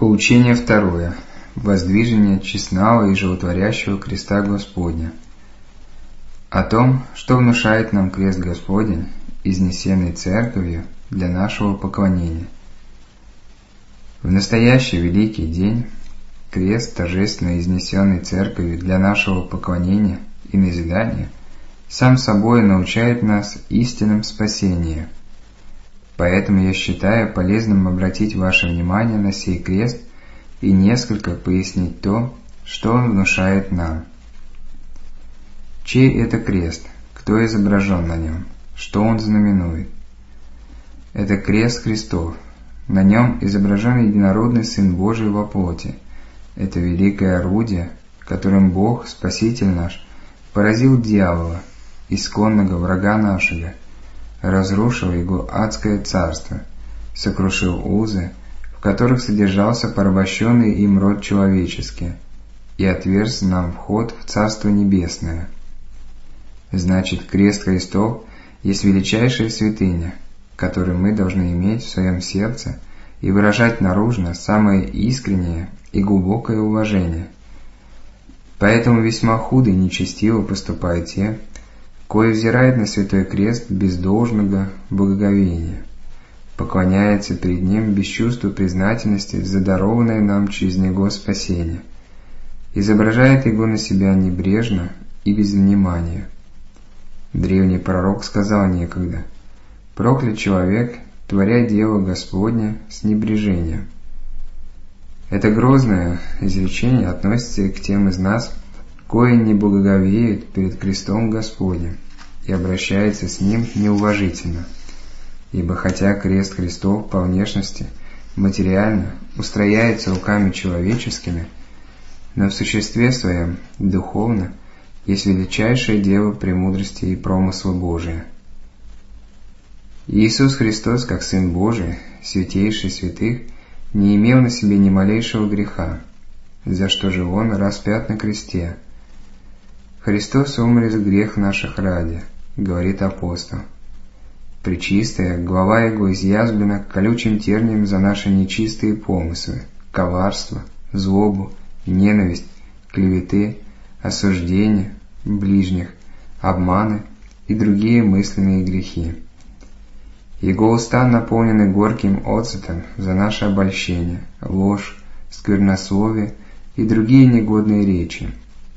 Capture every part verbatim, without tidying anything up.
Поучение второе. Воздвижение честного и животворящего креста Господня. О том, что внушает нам крест Господень, изнесенный Церковью для нашего поклонения. В настоящий великий день крест, торжественно изнесенный Церковью для нашего поклонения и назидания, сам собой научает нас истинным спасением. Поэтому я считаю полезным обратить ваше внимание на сей крест и несколько пояснить то, что он внушает нам. Чей это крест? Кто изображен на нем? Что он знаменует? Это крест Христов. На нем изображен единородный Сын Божий во плоти. Это великое орудие, которым Бог, Спаситель наш, поразил дьявола, исконного врага нашего, разрушил его адское царство, сокрушил узы, в которых содержался порабощенный им род человеческий, и отверз нам вход в Царство Небесное. Значит, крест Христов есть величайшая святыня, которую мы должны иметь в своем сердце и выражать наружно самое искреннее и глубокое уважение. Поэтому весьма худо и нечестиво поступают те, кое взирает на святой крест без должного благоговения, поклоняется перед ним без чувства признательности за дарованное нам через него спасение, изображает его на себя небрежно и без внимания. Древний пророк сказал некогда: «Проклят человек, творя дело Господне с небрежением». Это грозное изречение относится и к тем из нас, кое не благоговеют перед крестом Господним и обращаются с ним неуважительно. Ибо хотя крест Христов по внешности материально устрояется руками человеческими, но в существе своем духовно есть величайшее дело премудрости и промысла Божия. Иисус Христос, как Сын Божий, святейший святых, не имел на себе ни малейшего греха, за что же Он распят на кресте. «Христос умер за грех наших ради», — говорит апостол. Пречистая глава Его изъязблена колючим тернием за наши нечистые помыслы, коварство, злобу, ненависть, клеветы, осуждение ближних, обманы и другие мысленные грехи. Его уста наполнены горьким оцетом за наше обольщение, ложь, сквернословие и другие негодные речи.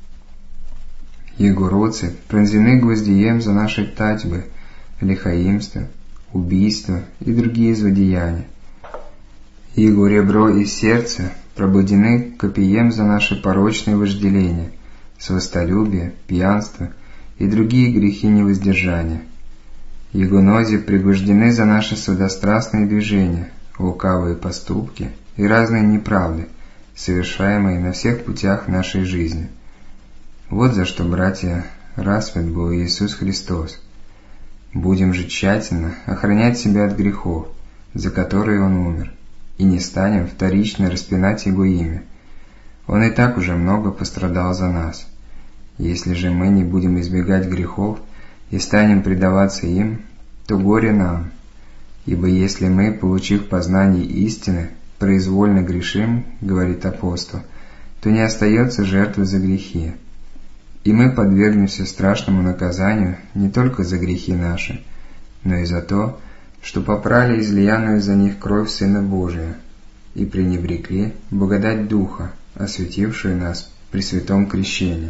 Его руцы пронзены гвоздием за наши татьбы, лихаимство, убийство и другие злодеяния. Его ребро и сердце прободены копьем за наши порочные вожделения, сластолюбие, пьянство и другие грехи невоздержания. Его нози пригвождены за наши сладострастные движения, лукавые поступки и разные неправды, совершаемые на всех путях нашей жизни. Вот за что, братья, распят был Иисус Христос. Будем же тщательно охранять себя от грехов, за которые Он умер, и не станем вторично распинать Его имя. Он и так уже много пострадал за нас. Если же мы не будем избегать грехов и станем предаваться им, то горе нам, ибо если мы, получив познание истины, произвольно грешим, говорит апостол, то не остается жертвы за грехи. И мы подвергнемся страшному наказанию не только за грехи наши, но и за то, что попрали излиянную за них кровь Сына Божия и пренебрегли благодать Духа, осветившую нас при святом крещении.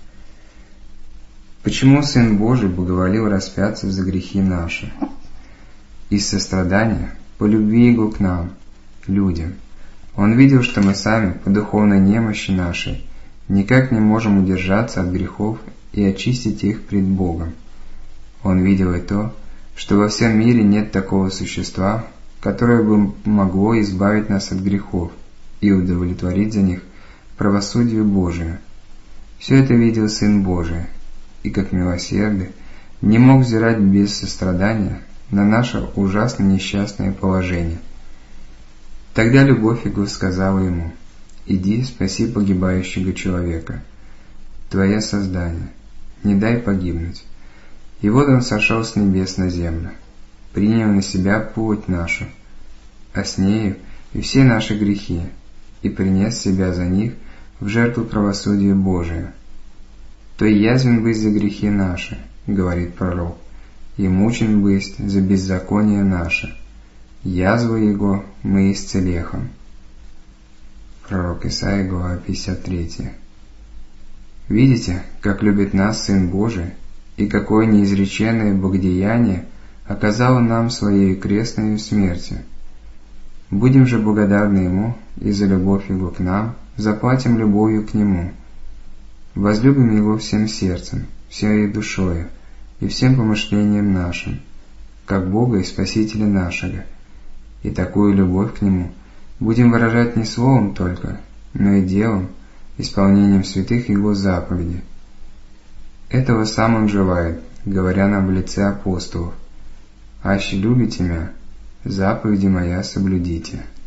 Почему Сын Божий благоволил распяться за грехи наши? Из сострадания, по любви Его к нам, людям. Он видел, что мы сами, по духовной немощи нашей, никак не можем удержаться от грехов и очистить их пред Богом. Он видел и то, что во всем мире нет такого существа, которое бы могло избавить нас от грехов и удовлетворить за них правосудию Божию. Все это видел Сын Божий, и как милосердный не мог взирать без сострадания на наше ужасно несчастное положение. Тогда любовь Его сказала Ему: «Иди, спаси погибающего человека, Твое создание, не дай погибнуть». И вот Он сошел с небес на землю, принял на себя плоть нашу, а с нею и все наши грехи, и принес себя за них в жертву правосудия Божия. То и язвен быть за грехи наши, говорит пророк, и мучен быть за беззаконие наше. Язву Его мы исцелехом. Пророк Исаия, глава пятьдесят три. Видите, как любит нас Сын Божий, и какое неизреченное богодеяние оказало нам Своей крестной смертью. Будем же благодарны Ему и за любовь Его к нам заплатим любовью к Нему. Возлюбим Его всем сердцем, всей душою и всем помышлением нашим, как Бога и Спасителя нашего, и такую любовь к Нему будем выражать не словом только, но и делом, исполнением святых Его заповедей. Этого сам Он желает, говоря нам в лице апостолов: «Аще любите Мя, заповеди Моя соблюдите».